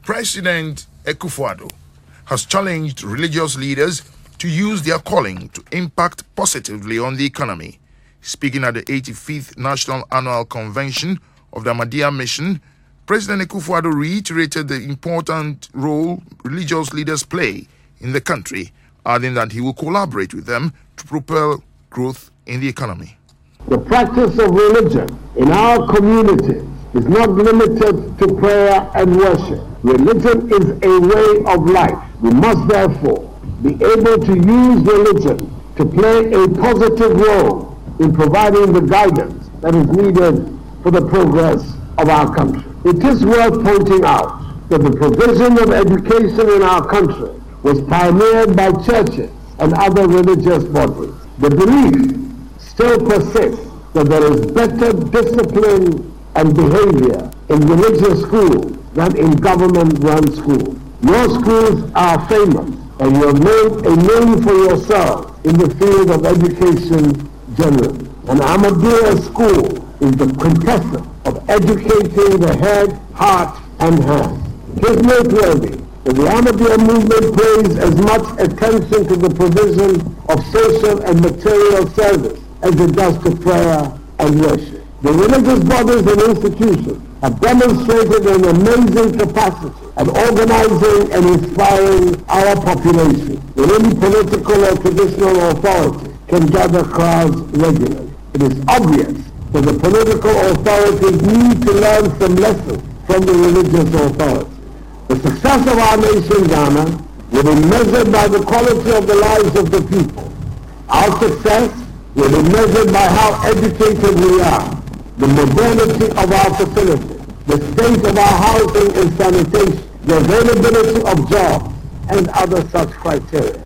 President Akufo-Addo has challenged religious leaders to use their calling to impact positively on the economy. Speaking at the 85th National Annual Convention of the Ahmadiyya Mission, President Akufo-Addo reiterated the important role religious leaders play in the country, adding that he will collaborate with them to propel growth in the economy. The practice of religion in our communities is not limited to prayer and worship. Religion is a way of life. We must therefore be able to use religion to play a positive role in providing the guidance that is needed for the progress of our country. It is worth pointing out that the provision of education in our country was pioneered by churches and other religious bodies. The belief still persists that there is better discipline and behavior in religious schools than in government-run schools. Your schools are famous, and you have made a name for yourself in the field of education generally. An Ahmadiyya school is the quintessence of educating the head, heart, and hand. It is noteworthy that the Ahmadiyya movement pays as much attention to the provision of social and material service as it does to prayer and worship. The religious bodies and institutions have demonstrated an amazing capacity at organizing and inspiring our population. The only political or traditional authority can gather crowds regularly. It is obvious that the political authorities need to learn some lessons from the religious authorities. The success of our nation, Ghana, will be measured by the quality of the lives of the people. Our success will be measured by how educated we are, the modernity of our facilities, the state of our housing and sanitation, the availability of jobs, and other such criteria.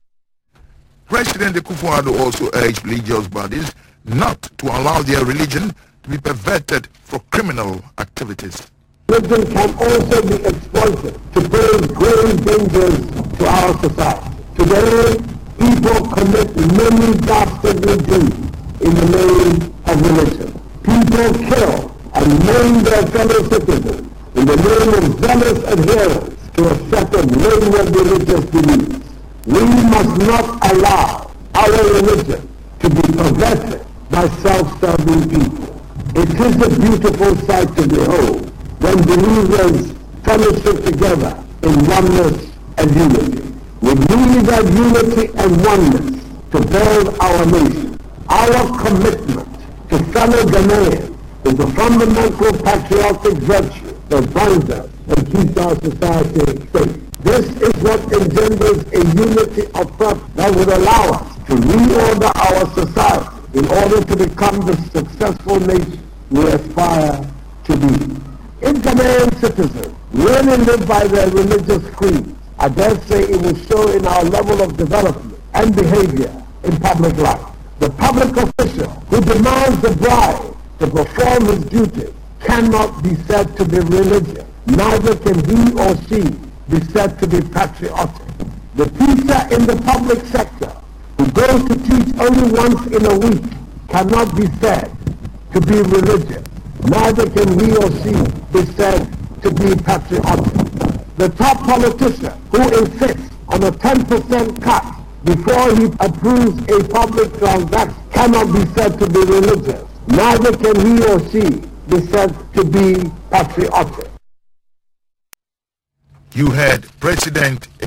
President Akufo-Addo also urged religious bodies not to allow their religion to be perverted for criminal activities. Religion can also be exploited to pose grave dangers to our society. Today, people commit many dastardly deeds in the name of religion. People kill and maim their fellow citizens in the name of zealous adherence to a set of wayward religious beliefs. We must not allow our religion to be perverted by self-serving people. It is a beautiful sight to behold when believers fellowship together in oneness and unity. We need that unity and oneness to build our nation. Our commitment to fellow Ghanaians is the fundamental patriotic virtue that binds us and keeps our society safe. This is what engenders a unity of purpose that would allow us to reorder our society in order to become the successful nation we aspire to be. If Ghanaian citizens really live by their religious creed, I dare say it will show in our level of development and behavior in public life. The public official who demands a bribe to perform his duty cannot be said to be religious. Neither can he or she be said to be patriotic. The teacher in the public sector who goes to teach only once in a week cannot be said to be religious. Neither can he or she be said to be patriotic. The top politician who insists on a 10% cut before he approves a public transaction cannot be said to be religious. Neither can he or she be said to be patriotic. You heard President